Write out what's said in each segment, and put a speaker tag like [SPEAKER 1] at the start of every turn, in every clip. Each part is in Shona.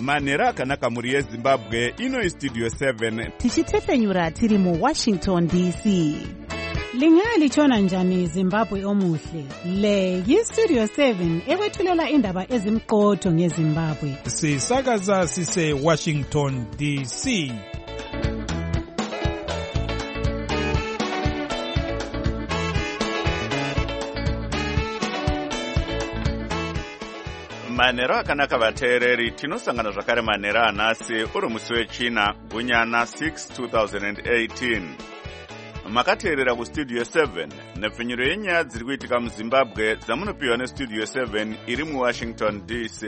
[SPEAKER 1] manhero akanaka mhuri yezimbabwe. Ino istudio 7
[SPEAKER 2] tichitefenyura tiri muWashington DC.
[SPEAKER 3] Lingaya lichona njani Zimbabwe omuhle? Le yistudio 7 ekwethulela indaba ezimqotho ngeZimbabwe.
[SPEAKER 4] Sisakaza sise Washington DC.
[SPEAKER 1] manhero akanaka vateereri, tinosangana zvakare manhero anhasi uri musi wechina gunyana 6 2018. makateerera kustudio 7 nepfenyuro yenyaya dziri kuitika muzimbabwe dzamunopiwa nestudio 7 iri muwashington DC.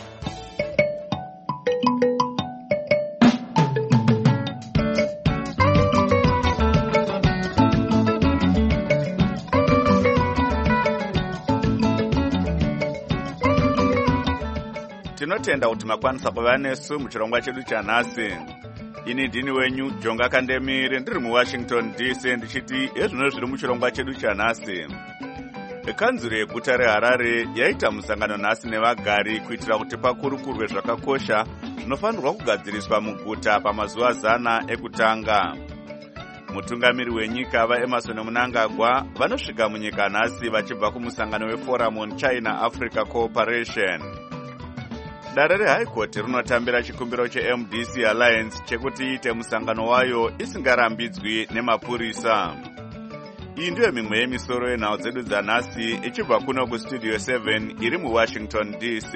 [SPEAKER 1] tinotenda kuti makwanisa kuva nesu muchirongwa chedu chanhasi. Ini ndini wenyu Jonga Kandemire, ndiri muWashington DC, ndichiti ezvino zviri muchirongwa chedu chanhasi. Kanzuro yeguta reHarare yaita musangano nhasi nevagari kuitira kuti pakurukurwe zvakakosha zvinofanirwa kugadziriswa muguta pamazuva 100 ekutanga. Mutungamiri wenyika vaEmerson Mnangagwa vanosvika munyika nhasi vachibva kumusangano weForum on China-Africa Cooperation. Dare reHigh Court rinotambira chikumbiro cheMDC Alliance chekuti iite musangano wayo isingarambidzwi nemapurisa. Iyi ndiyo mimwe yemisoro yenhau dzedu dzanhasi ichibva kuno kustudio 7 iri muWashington DC.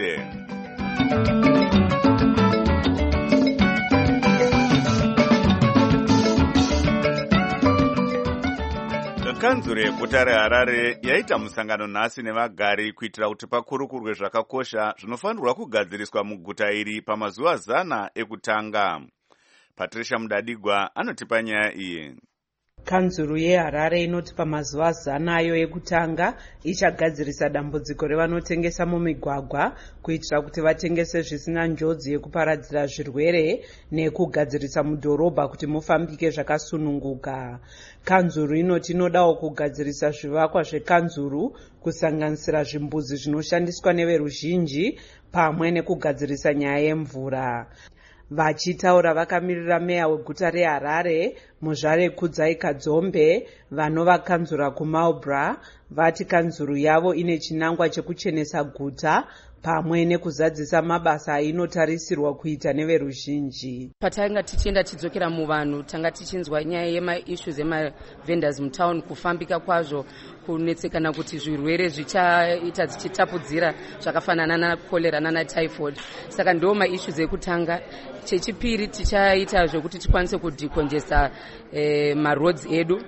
[SPEAKER 1] Kanzuro yeguta reHarare yaita musangano nhasi nevagari kuitira kuti pakurukurwe zvakakosha zvinofanirwa kugadziriswa muguta iri pamazuva 100 ekutanga. Patricia Mudadigwa anotipa nyaya iyi.
[SPEAKER 5] Kanzuro yeHarare inoti pamazuva 100 ayo ekutanga ichagadzirisa dambudziko revanotengesa mumigwagwa kuitira kuti vatengese zvisina njodzi yekuparadzira zvirwere nekugadzirisa mudhorobha kuti mufambike zvakasununguka. Kanzuro inoti inodawo kugadzirisa zvivakwa zvekanzuro kusanganisira zvimbuzi zvinoshandiswa neveruzhinji pamwe nekugadzirisa nyaya yemvura. Vachitaura vakamirira meya weguta reHarare Muzvare Kudzai Kadzombe vanova kanzura kuMarlborough vati kanzuro yavo ine chinangwa chekuchenesa guta pamwe nekuzadzisa mabasa ainotarisirwa kuita neveruzhinji.
[SPEAKER 6] Patanga tichienda tidzokera muvanhu tanga tichinzwa nyaya yemaissues emavendors mutown kufambika kwazvo kunetsekana kuti zvirwere zvichaita dzichitapudzira zvakafanana nakolera nanatyphoid. Saka ndo maissues ekutanga. Chechipiri tichaita zvokuti tikwanise kudecongesta maroads edu.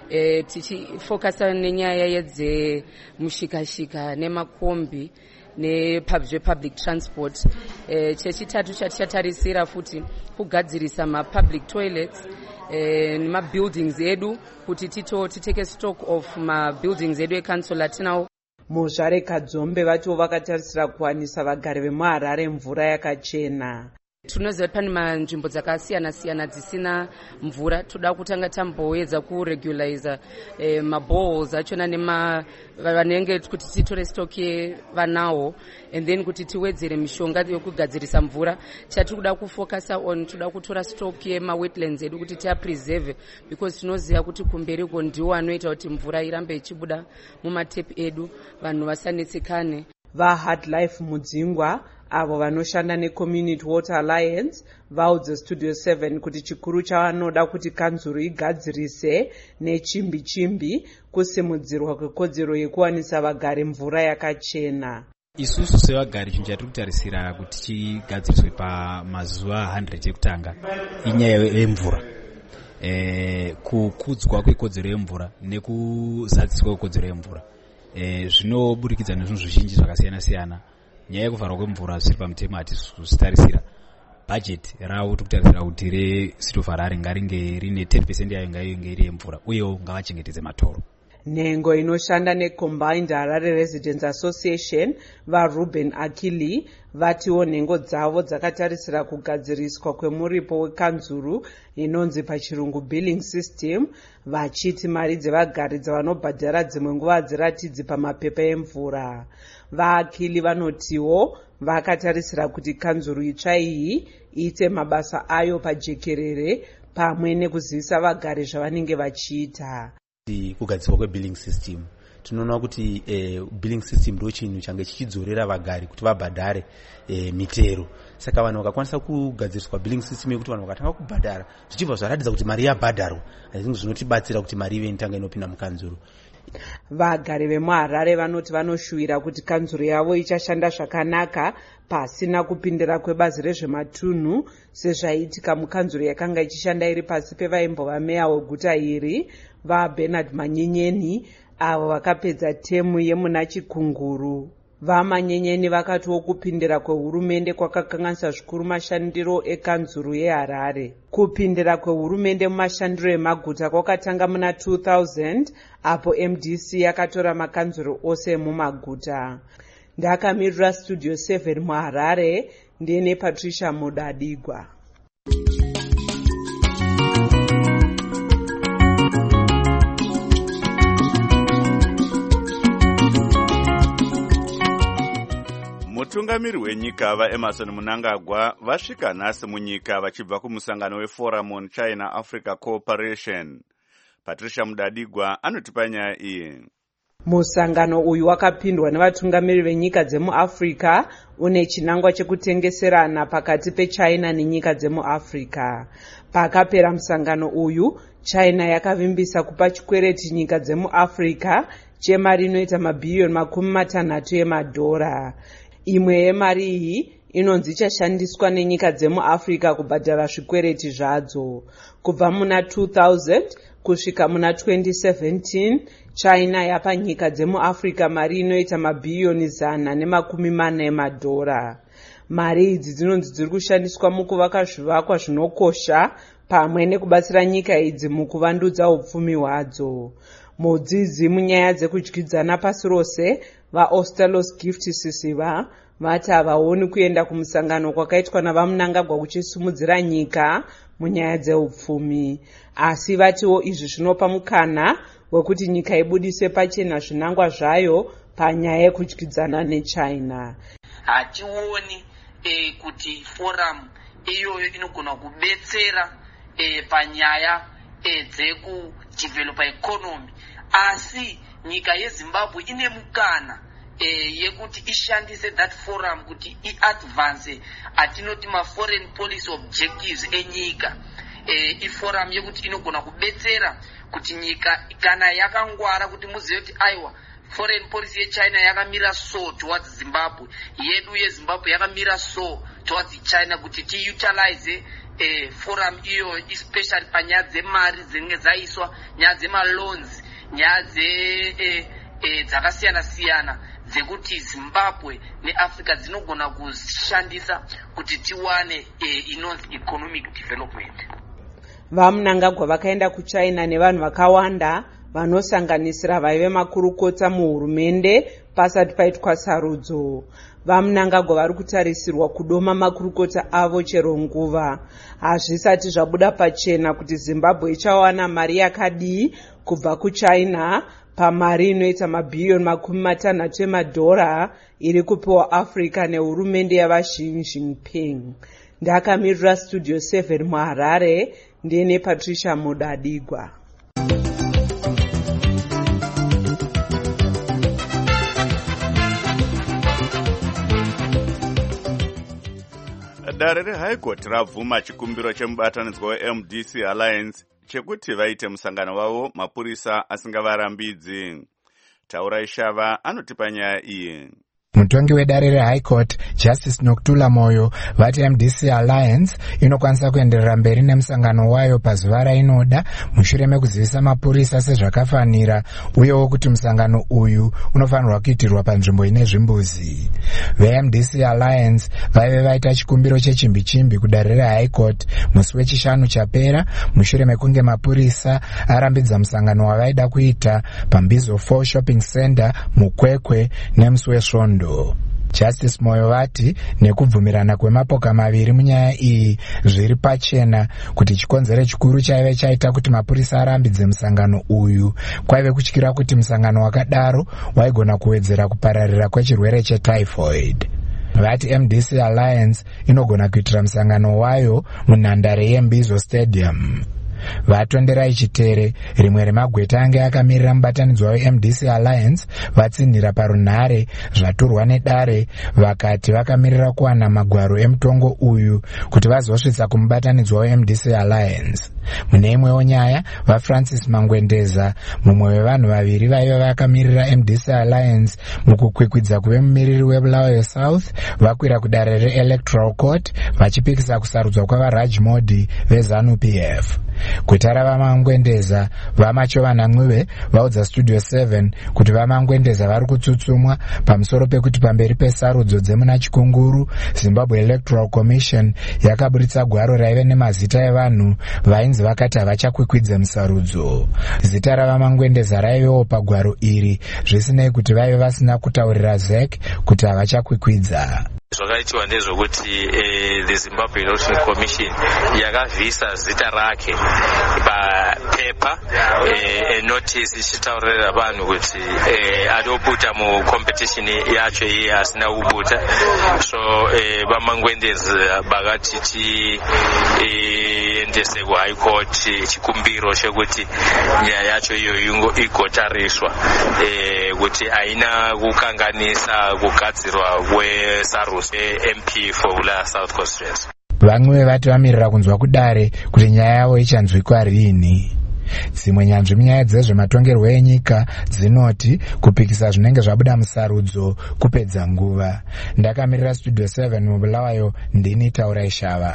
[SPEAKER 6] Tichifokasa nenyaya yedzemushikashika nemakombi nepublic transport. Chechitatu chatichatarisira futi kugadzirisa mapublic toilets nemabuildings edu kuti titeke stock of mabuildings edu ekansula tinawo.
[SPEAKER 5] Muzvare Kadzombe vatiwo vakatarisira kuwanisa vagari vemuHarare mvura yakachena.
[SPEAKER 6] Tunoziva pane manzvimbo dzakasiyana-siyana dzisina mvura. Toda kutanga tamboedza kuregulariza maboreholes achona vanenge kuti titore stock yevanawo and then kuti tiwedzere mishonga yokugadzirisa mvura. Chatiri kuda kufocasa on toda kutora stock yemawetlands edu kuti tiapreserve because tinoziva kuti kumberiko ndiwo anoita kuti mvura irambe ichibuda mumatape edu vanhu vasanetsekane.
[SPEAKER 5] VaHeartLife Mudzingwa avo vanoshanda neCommunity Water Alliance vaudze Studio 7 kuti chikuru chavanoda kuti kanzuro igadzirise nechimbi kusimudzirwa kwekodzero yekuwanisa vagari mvura yakachena.
[SPEAKER 7] Isusu sevagari chinhu chatiri kutarisira kuti chigadziriswe pamazuva 100 ekutanga inyaya yemvura. Kukudzwa kwekodzero yemvura nekuzadziswa kwekodzero yemvura. Zvinoburikidza nezvinhu zvizhinji zvakasiyana-siyana. Nyaya yekuvharwa kwemvura zviri pamutemo hatisitarisira. Bajeti ravo tikutarisira kuti reCity of Harare ngaringe rine 10% yayo ngainge iri yemvura uyewo ngavachengetedze matoro.
[SPEAKER 5] Nhengo inoshanda neCombined Harare Residents Association vaRuben Akili vatiwo nhengo dzavo dzakatarisira kugadziriswa kwemuripo wekanzuro inonzi pachirungu billing system, vachiti mari dzevagari dzavanobhadhara dzimwe nguva hadziratidzi pamapepa emvura. VaAkili vanotiwo vakatarisira kuti kanzuru itsva iyi iite mabasa ayo pajekerere pamwe nekuzivisa vagari zvavanenge vachiita.
[SPEAKER 8] Kugadzirwa kwebilling system tinoona kuti billing system ndo chinhu change chichidzorera vagari kuti vabhadhare mitero. Saka vanhu vakakwanisa kugadziriswa billing system yekuti vanhu vakatanga kubhadhara zvichibva zvaratidza kuti mari yabhadharwa, zvinhu zvinotibatsira kuti mari ive inotanga inopinda mukanzuru.
[SPEAKER 5] Vagari vemuHarare vanoti vanoshuwira kuti kanzuru yavo ichashanda zvakanaka pasina kupindira kwebazi rezvematunhu sezvaiitika mukanzuru yakanga ichishanda iri pasi pevaimbova meya weguta iri vaBernard Manyenyeni avo vakapedza temu yemuna Chikunguru. VaManyenyeni vakatiwo kupindira kwehurumende kwakakanganisa zvikuru mashandiro ekanzuru yeHarare. Kupindira kwehurumende mumashandiro emaguta kwakatanga muna 2000 apo MDC yakatora makanzuru ose mumaguta. Ndakamirira Studio 7 muHarare ndine Patricia Mudadigwa.
[SPEAKER 1] Mutungamiri wenyika vaEmerson Mnangagwa vasvika nhasi munyika vachibva kumusangano weForum on China Africa Cooperation. Patricia Mudadigwa anotipa nyaya iyi.
[SPEAKER 5] Musangano uyu wakapindwa nevatungamiri venyika dzemuAfrica une chinangwa chekutengeserana pakati peChina nenyika dzemuAfrica. Pakapera musangano uyu, China yakavimbisa kupa chikwereti nyika dzemuAfrica chemari inoita mabhiriyoni $60 emadhora. Imwe yemari iyi inonzi ichashandiswa nenyika dzemuAfrica kubhadhara zvikwereti zvadzo. Kubva muna 2000 kusvika muna 2017 China yapa nyika dzemuAfrica mari inoita mabhiriyoni $140 emadhora. Mari idzi dzinonzi dziri kushandiswa mukuvaka zvivakwa zvinokosha pamwe nekubatsira nyika idzi mukuvandudza upfumi hwadzo. Mudzidzi munyaya dzekudyidzana pasi rose vaOstelos Gift Sisiva vati havaoni kuenda kumusangano kwakaitwa navaMnangagwa kuchisumudzira nyika munyaya dzeupfumi, asi vatiwo izvi zvinopa mukana wekuti nyika ibudise pachena zvinangwa zvayo panyaya yekudyidzana neChina.
[SPEAKER 9] Hationi kuti forum iyoyo inogona kubetsera panyaya dzekudevelopa economy, asi nyika yeZimbabwe ine mukana yekuti ishandise that forum kuti iadvance atinoti ma-foreign policy objectives enyika. Iforum yekuti inogona kubetsera kuti nyika kana yakangwara kuti muzive kuti aiwa foreign policy yeChina yakamira so towards Zimbabwe, yedu yeZimbabwe yakamira so towards China, kuti tiutilize forum iyo especially panyaya dzemari dzinenge dzaiswa, nyaya dzemaloans, nyaya dzakasiyana siyana dzekuti Zimbabwe neAfrica dzinogona kushandisa kuti tiwane inonzi economic development.
[SPEAKER 5] VaMnangagwa vakaenda kuChina nevanhu vakawanda vanosanganisira vaive makurukota muhurumende pasati paitwa sarudzo. VaMnangagwa vari kutarisirwa kudoma makurukota avo chero nguva. Hazvisati zvabuda pachena kuti Zimbabwe ichawana mari yakadii kubva kuChina pamari inoita mabhiriyoni $60 emadhora iri kupiwa Africa nehurumende yavaXi Jinping. Ndakamirira Studio 7 muHarare ndine Patricia Mudadigwa.
[SPEAKER 1] Dare reHigh Court rabvuma chikumbiro chemubatanidzwa weMDC Alliance chekuti vaite musangano wavo mapurisa asingavarambidzi. Taura Ishava anotipa nyaya iyi.
[SPEAKER 10] Mutongi wedare reHigh Court Justice Nokuthula Moyo vati MDC Alliance inokwanisa kuenderera mberi nemusangano wayo pazuva rainoda mushure mekuzivisa mapurisa sezvakafanira, uyewo kuti musangano uyu unofanirwa kuitirwa panzvimbo ine zvimbuzi. VeMDC Alliance vaive vaita chikumbiro chechimbi-chimbi kudare reHigh Court musi wechishanu chapera mushure mekunge mapurisa arambidza musangano wavaida kuita paMbizo 4 Shopping Center muKwekwe nemusi weSvondo. Justice Moyo vati nekubvumirana kwemapoka maviri munyaya iyi zviri pachena kuti chikonzero chikuru chaive chaita kuti mapurisa arambidze musangano uyu kwaive kutyira kuti musangano wakadaro waigona kuwedzera kupararira kwechirwere chetyphoid. Vati MDC Alliance inogona kuitira musangano wayo munhandare yeMbizo Stadium. Vatonderai Chitere, rimwe remagweta ange akamirira mubatanidzwa weMDC Alliance, vatsinhira parunhare zvaturwa nedare, vakati vakamirira kuwana magwaro emutongo uyu kuti vazosvitsa kumubatanidzwa weMDC Alliance. Mune imwewo nyaya, vaFrancis Mangwendeza, mumwe wevanhu vaviri vaiva vakamirira MDC Alliance mukukwikwidza kuve mumiriri weBulawayo South, vakwira kudare reElectoral Court vachipikisa kusarudzwa kwavaRaj Modi veZANU-PF. Kwetara vaMangwendeza, vaMachova Mwiwe vaudza Studio 7 kuti vaMangwendeza vari kutsutsumwa pamusoro pekuti pamberi pesarudzo dzemuna Chikunguru, Zimbabwe Electoral Commission yakaburitsa gwaro raive nemazita evanhu vainzi vakati havachakwikwidze musarudzo. Zita ravaMangwendeza raivewo pagwaro iri, zvisinei kuti vaive vasina kutaurira ZEC kuti havachakwikwidza.
[SPEAKER 11] Zvakaitwa ndezvokuti the Zimbabwe Election Commission yakavhisa zita rake papepa notice ichitaurira vanhu kuti adobuta mucompetition yacho iye asina kubuta. So vaMangwendeza vakati tiendese kuHigh Court chikumbiro chekuti nyaya yacho iyoyo igotariswa kuti haina kukanganisa kugadzirwa kwesarudzo MP for Bulawayo South Constituency.
[SPEAKER 10] Vamwe vati vamirira kunzwa kudare kuti nyaya yavo ichanzwikwa rini. Dzimwe nyanzvi munyaya dzezvematongerwo enyika dzinoti kupikisa zvinenge zvabuda musarudzo kupedza nguva. Ndakamirira Studio 7 muBulawayo, ndini Taurai Shava.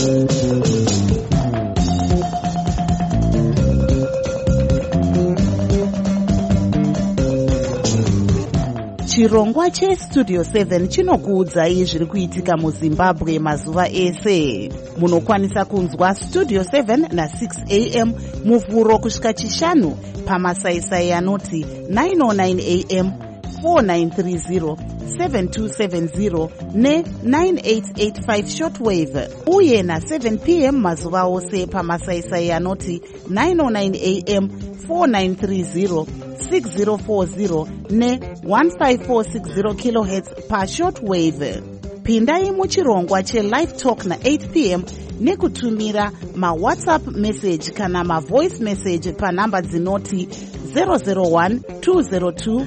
[SPEAKER 2] Chirongwa cheStudio 7 chinokuudzai zviri kuitika muZimbabwe mazuva ese. Munokwanisa kunzwa Studio 7 na6 AM muvhuro kusvika chishanu pamasaisai anoti 909 AM, 4930, 7270 ne9885 shortwave, uye na7 PM mazuva ose pamasaisai anoti 909 AM, 4930, 6040 ne1540 kHz pashortwave. Pindai muchirongwa chelive talk na8 PM nekutumira mawhatsapp message kana mavoice message panhamba dzinoti 001 202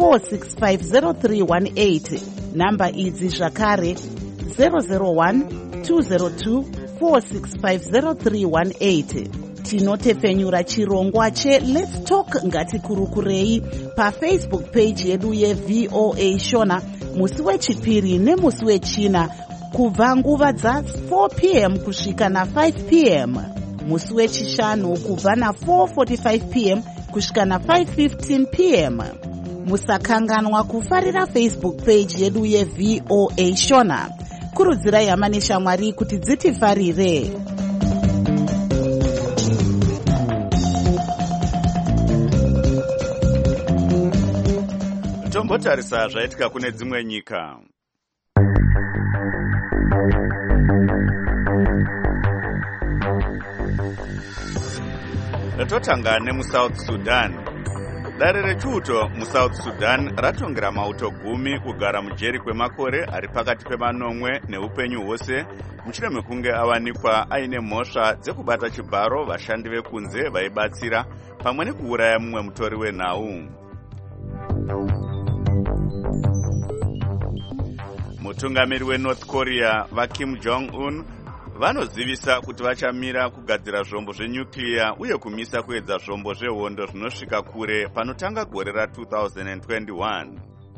[SPEAKER 2] 4650318. Namba idzi zvakare 001 202 4650318. Tinotepfenyura chirongwa cheLet's Talk ngatikurukurei paFacebook page yedu yeVOA Shona musi wechipiri nemusi wechina kubva nguva dza4 PM kusvika na5 PM, musi wechishanu kubva na4:45 PM kusvika na5:15 PM. Musakanganwa kufarira Facebook page yedu yeVOA Shona. Kurudzirai hama neshamwari kuti dzitifarire.
[SPEAKER 1] Tombotarisa zvaitika kune dzimwe nyika. Totanga nemuSouth Sudan. Dare rechiuto muSouth Sudan ratongera mauto 10 kugara mujeri kwemakore ari pakati pemanomwe neupenyu hwose mushure mekunge awanikwa aine mhosva dzekubata chibharo vashandi vekunze vaibatsira pamwe nekuuraya mumwe mutori wenhau. Mutungamiri weNorth Korea vaKim Jong-un vanozivisa kuti vachamira kugadzira zvombo zvenyukliya uye kumisa kuedza zvombo zvehondo zvinosvika kure panotanga gore ra2021.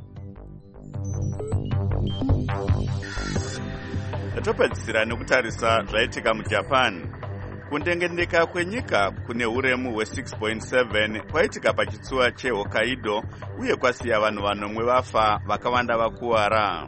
[SPEAKER 1] Topedzisira nekutarisa zvaitika muJapan. Kundengendeka kwenyika kune uremu hwe6.7 kwaitika pachitsuwa cheHokkaido uye kwasiya vanhu vanomwe vafa vakawanda vakuwara.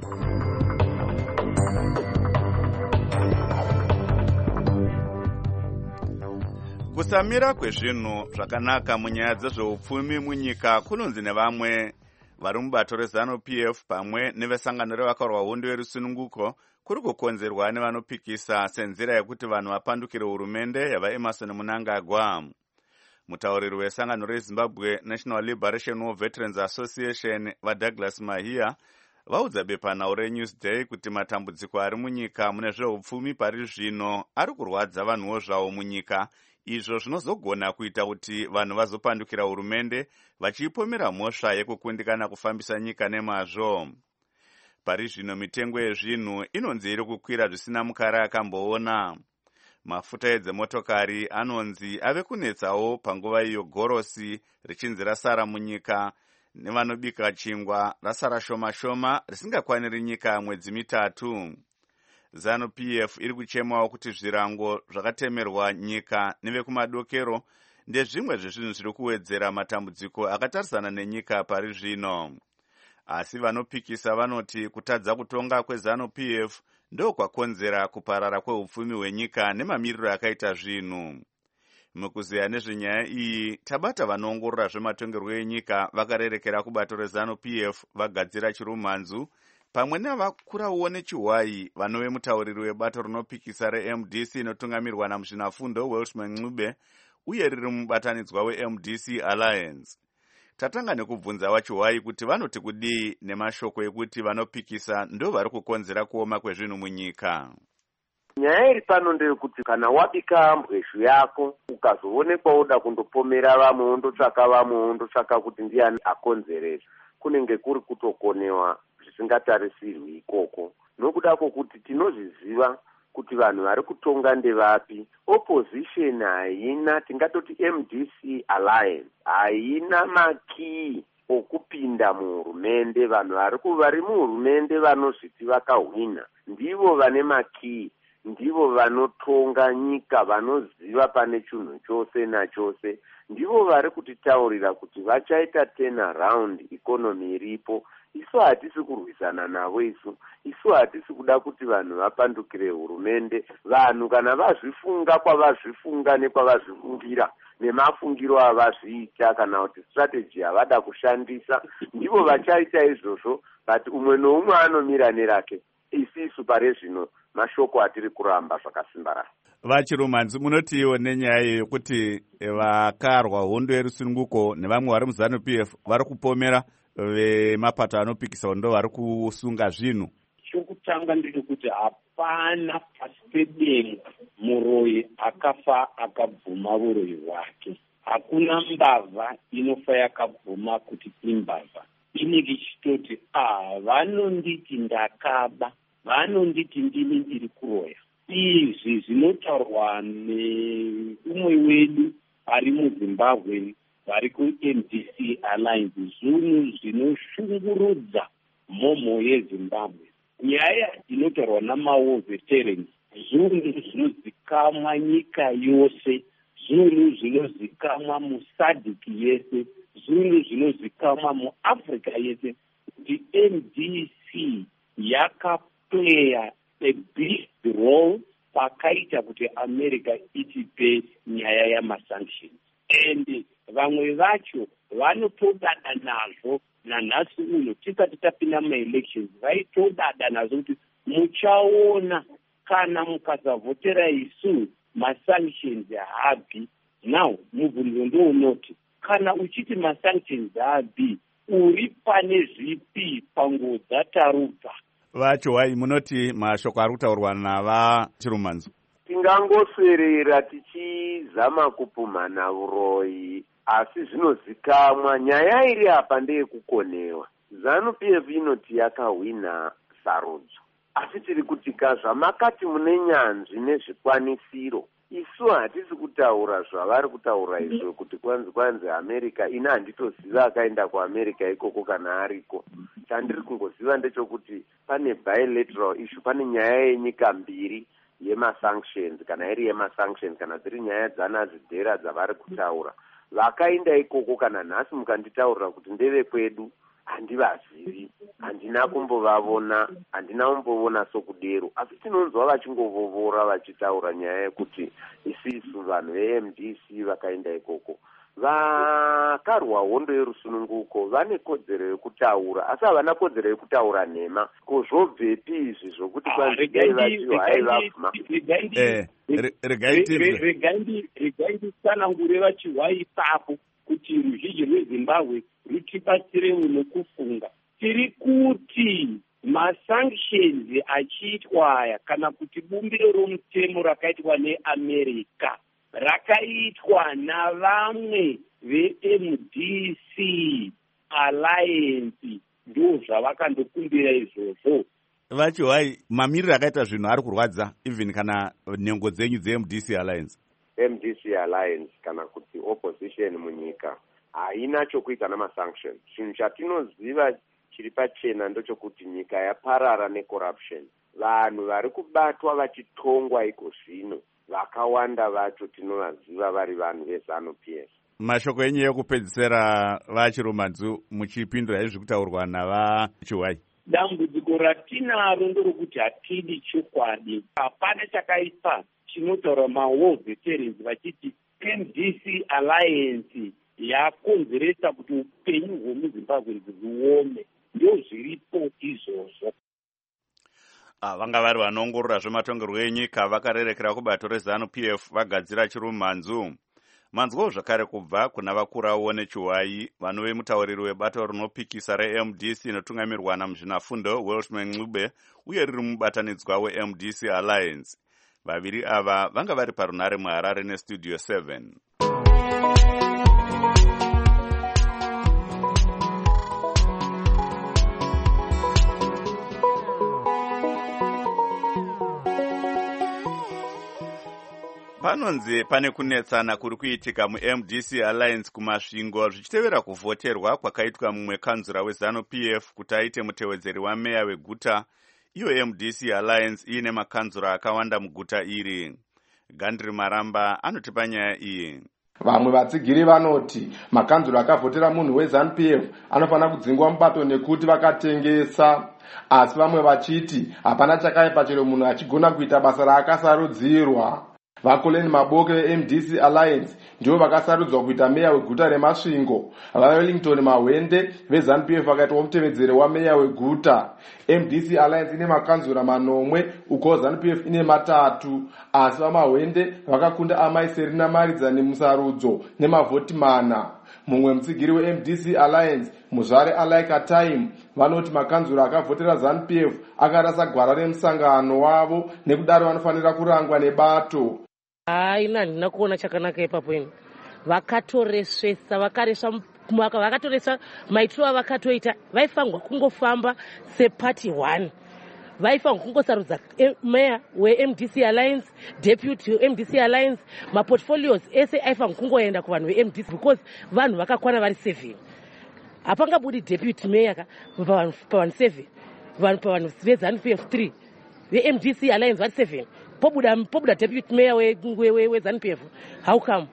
[SPEAKER 1] Kusamira kwezvinhu zvakanaka munyaya dzezveupfumi munyika kunonzi nevamwe vari mubato reZANU-PF pamwe nevesangano revakarwa hondo yerusununguko kuri kukonzerwa nevanopikisa senzira yekuti vanhu vapandukire hurumende yavaEmerson Mnangagwa. Mutauriri wesangano reZimbabwe National Liberation War Veterans Association vaDouglas Mahia vaudza bepanhau reNewsday kuti matambudziko ari munyika mune zveupfumi pari zvino ari kurwadza vanhuwo zvavo munyika, izvo zvinozogona kuita kuti vanhu vazopandukira hurumende vachiipomera mhosva yekukundikana kufambisa nyika nemazvo. Pari zvino mitengo yezvinhu inonzi iri kukwira zvisina mukara akamboona. Mafuta edzimotokari anonzi ave kunetsawo panguva iyo gorosi richinzi rasara munyika, nevanobika chingwa rasara shoma shoma risingakwaniri nyika mwedzi 3. ZANU-PF iri kuchemawo kuti zvirango zvakatemerwa nyika nevekumadokero ndezvimwe zvezvinhu zviri kuwedzera matambudziko akatarisana nenyika pari zvino. Asi vanopikisa vanoti kutadza kutonga kweZANU-PF ndokwakonzera kuparara kweupfumi hwenyika nemamiriro akaita zvinhu. Mukuziya nezvenyaya iyi, tabata vanoongorora zvematongerwo enyika vakarerekera kubato reZANU-PF vagadzira chirumhanzu, pamwe navakurawo nechiwai vanove mutauriri webato rinopikisa reMDC inotungamirwa namuzvinafundo Welshman Ncube uye riri mubatanidzwa weMDC Alliance. Tatanga nekubvunza wachiwai kuti vanoti kudii nemashoko ekuti vanopikisa ndo vari kukonzera kuoma kwezvinhu munyika.
[SPEAKER 12] Nyaya iri pano ndeyekuti kana wabika mbwezhu yako ukazoonekwa uda kundopomera vamwe wondotsvaka vamwe wondotsvaka kuti ndiani akonzeresa, kunenge kuri kutokonewa zvisingatarisirwi ikoko. Nokuda kwokuti tinozviziva kuti vanhu vari kutonga ndevapi. Opposition haina, tingatoti MDC Alliance haina makii okupinda muhurumende. Vanhu vari muhurumende vanozviti vakahwina ndivo vane makii, ndivo vanotonga nyika, vanoziva pane chinhu chose nachose, ndivo vari kutitaurira kuti vachaita turnaround economy iripo. Isu hatisi kurwisana navo, isu hatisi kuda kuti vanhu vapandukire hurumende. Vanhu kana vazvifunga kwavazvifunga nekwavazvifungira nemafungiro avazviita kana kuti strategy yavada kushandisa, ndivo vachaita izvozvo, but umwe noumwe anomira nerake. Isu pare zvino mashoko atiri kuramba zvakasimbarara.
[SPEAKER 1] Vachirumhanzi, munotiwo nenyaya yokuti vakarwa hondo yerusununguko nevamwe vari muZANU-PF vari kupomera vemapato anopikisa hondo vari kusunga zvinhu?
[SPEAKER 13] Chokutanga ndechekuti hapana pasi pedenga muroyi akafa akabvuma uroyi hwake. Hakuna mbavha inofa yakabvuma kuti imbavha. Inenge ichitoti vanonditi ndakaba, vanonditi ndini ndiri kuroya. Izvi zvinotaurwa neumwe wedu ari muZimbabwe vari kuMDC Alliance, zvinhu zvinoshungurudza mhomho yeZimbabwe. Nyaya inotaurwa namawo veterans, zvinhu zvinozikamwa nyika yose, zvinhu zvinozikamwa muSADC yese, zvinhu zvinozikamwa muAfrica yese, kuti MDC yakapleya a big role pakaita kuti America itipe nyaya yamasanctions. And vamwe vacho vanotodada nazvo nanhasi uno tisati tapinda maelections, vaitodada nazvo kuti muchaona kana mukasavhotera isu masanctions haabvi. Now mubvunzo ndounoti kana uchiti masanctions haabvi, uri pane zvipi panguo dzatarubva?
[SPEAKER 1] Vachiwai, munoti mashoko ari kutaurwa navachirumhanzi?
[SPEAKER 12] Tingangoswerera tichizama kupumhana uroyi, asi zvinozikamwa. Nyaya iri apa ndeyekukonewa. ZANU-PF inoti yakahwina sarudzo, asi tiri kutika zvamakati mune nyanzvi nezvikwanisiro. Isu hatisi kutaura zvavari kutaura izvo kuti kwanzi America. Ina handitoziva akaenda kuAmerica ikoko kana ariko. Chandiri kungoziva ndechokuti pane bilateral issue, pane nyaya yenyika mbiri yemasanctions, kana iri yemasanctions kana dziri nyaya dzanazidhera dzavari kutaura. Vakaenda ikoko kana nhasi mukanditaurira kuti ndeve kwedu, handivazivi, handina kumbovavona, handina kumboona sokudero, asi tinonzwa vachingovovora vachitaura nyaya yekuti isu vanhu veMDC vakaenda ikoko. Vakarwa hondo yerusununguko vane kodzero yekutaura, asi havana kodzero yekutaura nhema. Kozvobvepi izvi zvokuti kwanzidai vachiwa haivabvuma?
[SPEAKER 13] Regai nditsanangure vachiwa ipapo kuti ruzhinji rweZimbabwe rutibatsire munokufunga. Tiri kuti masanctions achiitwa aya kana kuti bumbiro romutemo rakaitwa neamerica rakaitwa navamwe veMDC Alliance ndo zvavakandokumbira izvozvo.
[SPEAKER 1] Vachiwai, mamiriro akaita zvinhu ari kurwadza even kana nhengo dzenyu dzeMDC Alliance?
[SPEAKER 12] MDC Alliance kana kuti opposition munyika haina chokuita namasanctions. Chinhu chatinoziva chiri pachena ndochokuti nyika yaparara necorruption. Vanhu vari kubatwa vachitongwa iko zvino vakawanda vacho tinovaziva vari vanhu veZANU-PF.
[SPEAKER 1] Mashoko enyu ekupedzisira vachiromadzu muchipindura izvi kutaurwa navachiwai.
[SPEAKER 13] Dambudziko ratinaro ndorokuti hatidi chokwadi. Hapana chakaipa chinotaura maworld veterans vachiti MDC Alliance yakonzeresa kuti upenyu hwemuZimbabwe huome. Ndio zviripo izvozvo.
[SPEAKER 1] Vanga vari vanoongorora zvematongerwo enyika vakarerekera kubato reZANU-PF vagadzira chirumhanzu. Manzwawo zvakare kubva kuna vakurawo nechiwai vanove mutauriri webato rinopikisa reMDC inotungamirwa namuzvinafundo Welshman Ncube uye riri mubatanidzwa weMDC Alliance. Vaviri ava vanga vari parunare muHarare neStudio 7. Panonzi pane kunetsana kuri kuitika muMDC Alliance kumasvingo zvichitevera kuvhoterwa kwakaitwa mumwe kanzura weZANU-PF kuti aite mutevedzeri wameya weguta, iyo MDC Alliance iine makanzura akawanda muguta iri. Gandri Maramba anotipa nyaya iyi.
[SPEAKER 14] Vamwe vatsigiri vanoti makanzura akavhotera munhu weZANU-PF anofanira kudzingwa mubato nekuti vakatengesa, asi vamwe vachiti hapana chakaipa chero munhu achigona kuita basa raakasarudzirwa. Vakoleni Maboke veMDC Alliance ndivo vakasarudzwa kuita meya weguta remasvingo. VaWellington Mahwende veZANU-PF vakaitwa mutevedzeri wameya weguta. MDC Alliance ine makanzura 9 uko ZANU-PF ine 3, asi vaMahwende vakakunda amai Serena Maridzani musarudzo nemavhoti 4. Mumwe mutsigiri weMDC Alliance muzvare Alaika Time vanoti makanzura akavhotera ZANU-PF akarasa gwara remusangano wavo nekudaro vanofanira kurangwa nebato.
[SPEAKER 15] Haina handina kuona chakanaka ipapo ino. Vakatoresvesa vakatoresa maitiro avakatoita. Vaifangwa kungofamba sepati 1. Vaifangwa kungosarudza meya weMDC Alliance, deputy weMDC Alliance, maportfolios ese aifangwa kungoenda kuvanhu veMDC because vanhu vakakwana vari 7. Hapangabudi deputy meya pavanhu 7, pavanhu veZANU-PF 3, veMDC Alliance vari 7. Pobuda deputy mayor weZANU-PF. How come?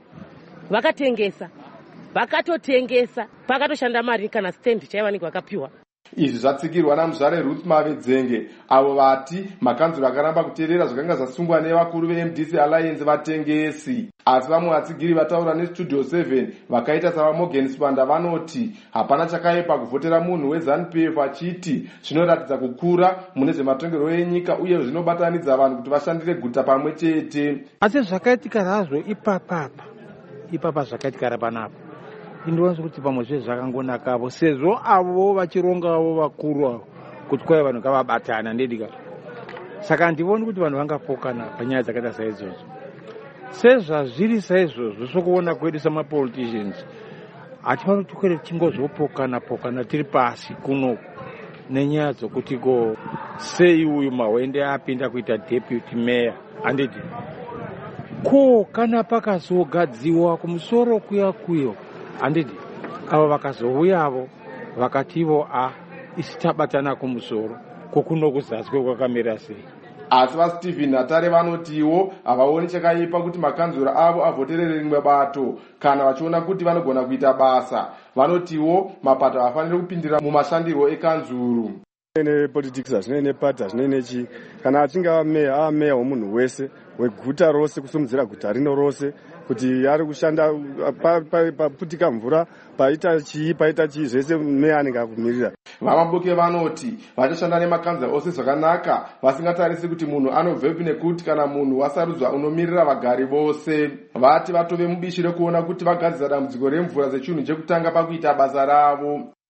[SPEAKER 15] Vakatotengesa pakatoshanda mari kana stand chaivanenge vakapiwa.
[SPEAKER 14] Izvi zvatsikirwa namuzvare Ruth Mavedzenge avo vati makanzuro akaramba kuteerera zvakanga zvasungwa nevakuru veMDC Alliance vatengesi. Asi vamwe vatsigiri vataura neStudio 7 vakaita savaMorgan Spanda vanoti hapana chakaipa kuvhotera munhu weZANU-PF achiti zvinoratidza kukura mune zvematongerwo enyika uye zvinobatanidza vanhu kuti vashandire guta pamwe chete.
[SPEAKER 16] Asi zvakaitika hazvo ipapa zvakaitika panapa. Indonzi kuti pamwe zvezvakangonakawo sezvo avo vachirongawo vakuru avo kuti kwai vanhu ngavabatana ndedika. Saka ndivoni kuti vanhu vangapokana panyaya dzakaita saizvozvo. Sezvazviri saizvozvo sokuona kwedu samapoliticians hatifaniri kuti tingozopokana tiri pasi kunoku nenyaya dzokuti ko sei uyu Mahwende apinda kuita deputy mayor handiti ko kana pakazogadziwa kumusoro kuyo handiti avo vakazouyavo vakativo isi tabatana kumusoro kokunokuzasi kwakamira sei.
[SPEAKER 14] Asi vaStephen Natare vanotiwo havaoni chakaipa kuti makanzura avo avhoterere rimwe bato kana vachiona kuti vanogona kuita basa. Vanotiwo mapato hafaniri kupindira mumashandirwo ekanzuru.
[SPEAKER 17] Politics hazvinei nepati hazvinei nechi kana achinge ameya wemunhu wese weguta rose kusimudzira guta rino rose kuti ari kushanda paputika mvura paita chii zvese meya anenge akumirira.
[SPEAKER 14] VaMaboke vanoti vachashanda nemakanzura ose zvakanaka vasingatarisi kuti munhu anobvepi nekuti kana munhu wasarudzwa unomirira vagari vose. Vati vatove mubishi rekuona kuti vagadzira dambudziko remvura sechinhu chekutanga pakuita basa ravo.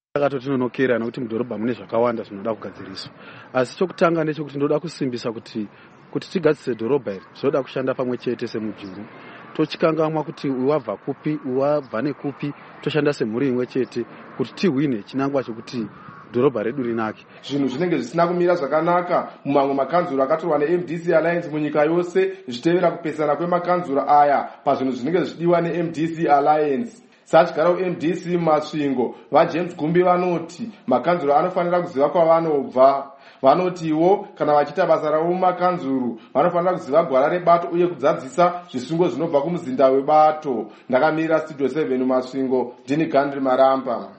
[SPEAKER 17] takatotinonokera nekuti mudhorobha mune zvakawanda zvinoda kugadziriswa, asi chokutanga ndechekuti ndoda kusimbisa kuti tigadzise dhorobha iri zvinoda kushanda pamwe chete semujuru. Tochikangamwa kuti wabva kupi wabva nekupi toshanda semhuri imwe chete kuti tihwine chinangwa chekuti dhorobha redu rinake.
[SPEAKER 14] Zvinhu zvinenge zvisina kumira zvakanaka mumamwe makanzuro akatorwa neMDC Alliance munyika yose zvichitevera kupesana kwemakanzuro aya pazvinhu zvinenge zvichidiwa neMDC Alliance. Sachigara kuMDC Masvingo vaJames Gumbi vanoti makanzuro anofanira kuziva kwavanobva. Vanotiwo kana vachiita basa ravo mumakanzuro vanofanira kuziva gwara rebato uye kudzadzisa zvisungo zvinobva kumuzinda webato. Ndakamira Studio 7 Masvingo, ndini Gandri Maramba.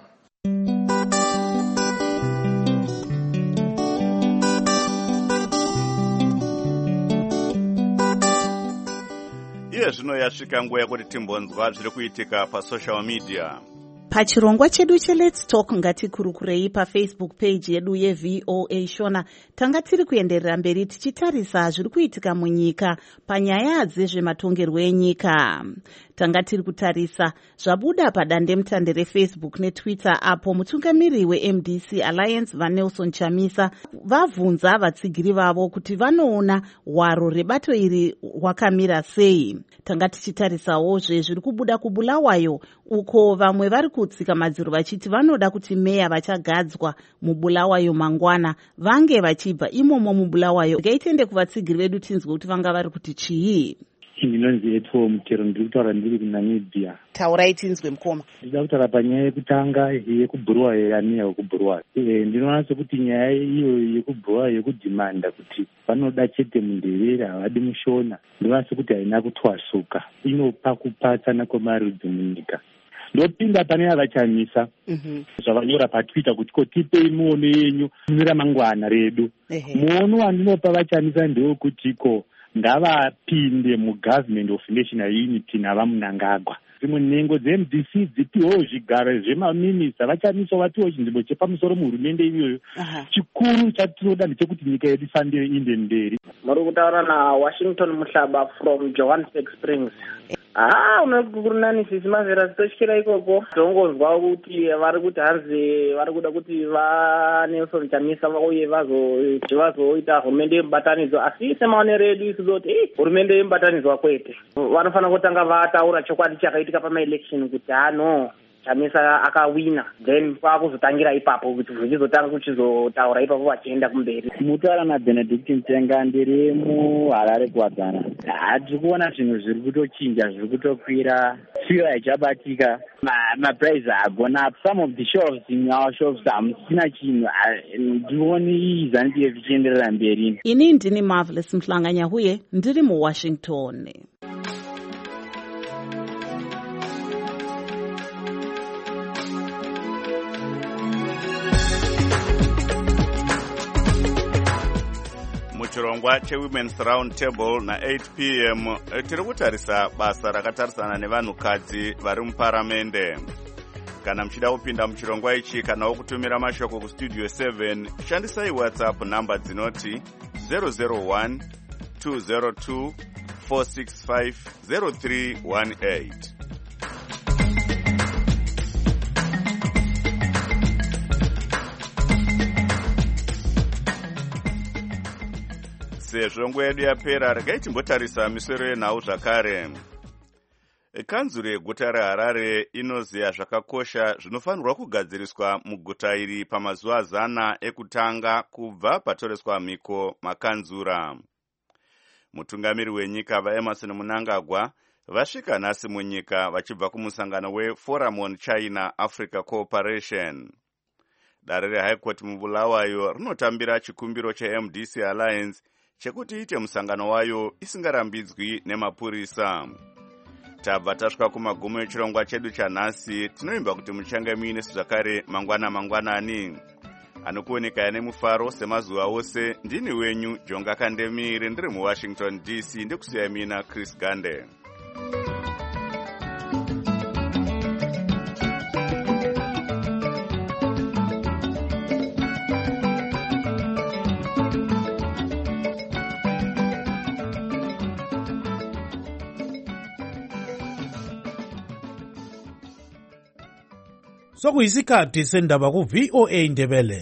[SPEAKER 1] Iye zvino yasvika nguva yekuti timbonzwa zviri kuitika pasocial media.
[SPEAKER 2] Pachirongwa chedu cheLet's Talk ngatikurukurei paFacebook page yedu yeVOA Shona tanga tiri kuenderera mberi tichitarisa zviri kuitika munyika panyaya dzezvematongerwo enyika. Tanga tiri kutarisa zvabuda padandemutande reFacebook neTwitter apo mutungamiri weMDC Alliance vaNelson Chamisa vabvunza vatsigiri vavo kuti vanoona hwaro rebato iri hwakamira sei. Tanga tichitarisawo zviri kubuda kuBulawayo uko vamwe vari kutsika madziro vachiti vanoda kuti meya vachagadzwa muBulawayo mangwana vange vachibva imomo muBulawayo. Ngaitende kuvatsigiri vedu tinzwe kuti vanga vari kuti chii.
[SPEAKER 18] Ndinonzi Etwo Mutero, ndiri kutaura ndiri kuNamibia.
[SPEAKER 2] Taurai tinzwe mukoma.
[SPEAKER 18] Ndida kutaura panyaya yekutanga yekuBulawayo yaniya wekuBulawayo. Ndinoona sekuti nyaya iyo yekuBulawayo yekudhimanda kuti vanoda chete mundevere havadi mushona, ndinoona sekuti haina kutwasuka, inopa kupatsana kwemarudzi munyika. Ndopinda pane avachamisa zvavanyora paTwitter kuti kotipei muono yenyu mune ramangwana redu. Muono wandinopa vachamisa ndewekutiko ngavapinde mugovernment of national unity navamunangagwa. Dzimwe nhengo dzeMDC dzipiwewo zvigaro zvemaminista vachamisa vatiwo chinzvimbo chepamusoro muhurumende iyoyo. Chikuru chatinoda ndechekuti nyika yedu ifambire inde mberi.
[SPEAKER 19] Muri kutaura naWashington Muhlaba from Johannesburg Springs. Unokurunanisisi mazera zitoshikira ikoko tongozwa kuti vari kuti hanzi vari kuda kuti vaNelson Chamisa vauye vazoita hurumende yemubatanidzwa, asi semaonero edu isizoti hurumende yemubatanidzwa kwete. Vanofanira kutanga vataura chokwadi chakaitika pamaelection kuti no Chamisa akawina, then kwakuzotangira ipapo kuti zvichizotanga kuchizotaura ipapo vachienda kumberi.
[SPEAKER 18] Mutaura naBenedict Ntenga, ndiri muHarare kuwadzana. Tiri kuona zvinhu zviri kutochinja, zviri kutokwira, fuel haichabatika, maprice hagona up. Some of the shops in our shops hamusina chinhu. Ndioni iyi ZANU-PF ichienderera mberi.
[SPEAKER 2] Ini ndini Marvelous Mhlanganyahuye, ndiri muWashington.
[SPEAKER 1] Muchirongwa cheWomen's Round Table na8 p.m. tiri kutarisa basa rakatarisana nevanhukadzi vari muparamende. Kana muchida kupinda muchirongwa ichi kana kutumira mashoko kustudio 7 shandisai WhatsApp namba dzinoti 001 202 465 0318. Sezvo nguva yedu yapera, regai timbotarisa misoro yenhau zvakare. Kanzuro yeguta reHarare inoziva zvakakosha zvinofanirwa kugadziriswa muguta iri pamazuva 100 ekutanga kubva patoreswa mhiko makanzura. Mutungamiri wenyika vaEmmerson Mnangagwa vasvika nhasi munyika vachibva kumusangano weForum on China Africa Cooperation. Dare reHigh Court muBulawayo rinotambira chikumbiro cheMDC Alliance chekuti iite musangano wayo isingarambidzwi nemapurisa. Tabva tasvika kumagumo echirongwa chedu chanhasi. Tinoimba kuti muchange muine zvakare mangwanani. Anokuoneka nemufaro semazuva ose. Ndini wenyu Jonga Kandemire, ndiri muWashington DC, ndikusiya mina Chris Gande.
[SPEAKER 4] sokuyisikhathi sendaba ku-VOA Ndebele.